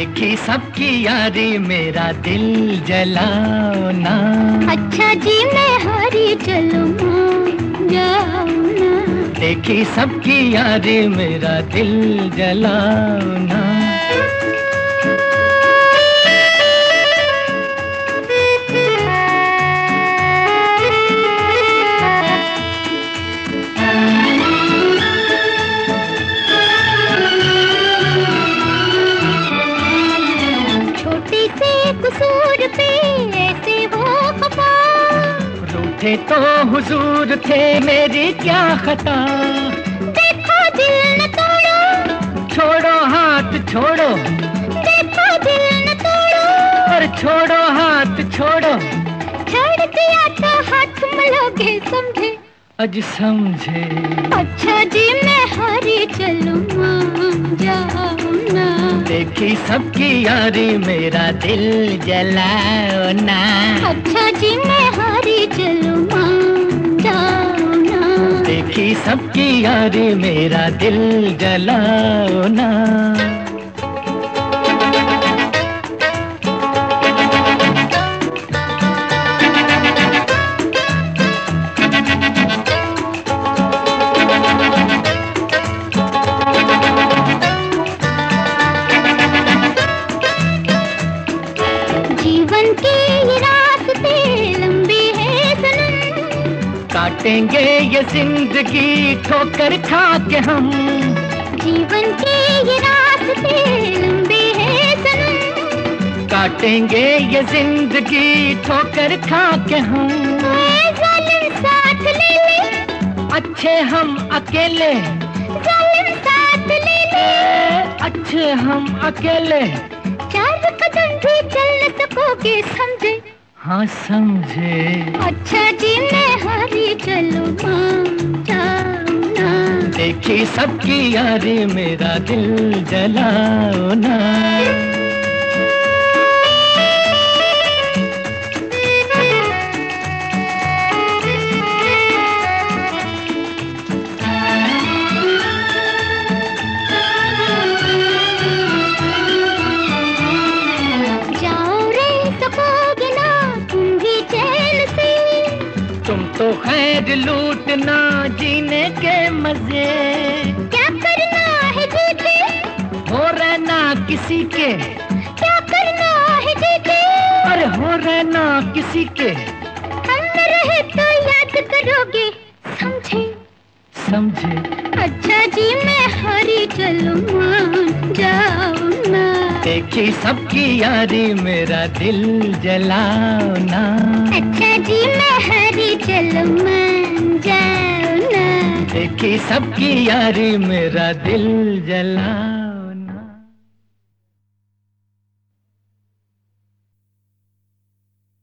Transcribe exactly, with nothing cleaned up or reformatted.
देखी सबकी यारी मेरा दिल जलाओ ना। अच्छा जी मैं हारी चलूं जाओ ना। देखी सबकी यारी मेरा दिल जलाओ ना। छोटे से कसूर पे ऐसे हो खफा। रूठे तो हुजूर थे मेरी क्या खता। देखो दिल न तोड़ो, छोड़ो हाथ छोड़ो, देखो दिल न तोड़ो। और छोड़ो हाथ छोड़ो। छोड़ दिया तो हाथ मलोगे समझे। अज समझे। अच्छा जी मैं हारी चलूं जाओ ना। देखी सबकी यारी मेरा दिल जलाओ ना। अच्छा जी मैं हारी चलूं जाओ ना। देखी सबकी यारी मेरा दिल जलाओ ना। जीवन के ये रास्ते लंबे हैं सनम। काटेंगे ये जिंदगी ठोकर खा के हम। जीवन के ये रास्ते लंबे हैं सनम। काटेंगे ये जिंदगी ठोकर खा के हम। ऐ जालिम साथ ले ले, अच्छे हम अकेले, जालिम साथ ले ले। अच्छे हम अकेले। चार कदम भी चल न सकोगे समझे। हाँ समझे। अच्छा जी मैं हारी चलूं जाओ ना। देखी सबकी यारी मेरा दिल जलाओ ना। तुम तो खैर लूटना जीने के मजे। क्या करना है जीते, हो रहना किसी के। क्या करना है जीते, अरे हो रहना किसी के। हम न रहे तो याद करोगे समझे। समझे। अच्छा जी मैं हारी चलूं जाओ ना। देखी सबकी यारी मेरा दिल जलाओ ना। अच्छा जी मैं हारी चलूं जाओ ना। देखी सबकी यारी मेरा दिल जलाओ।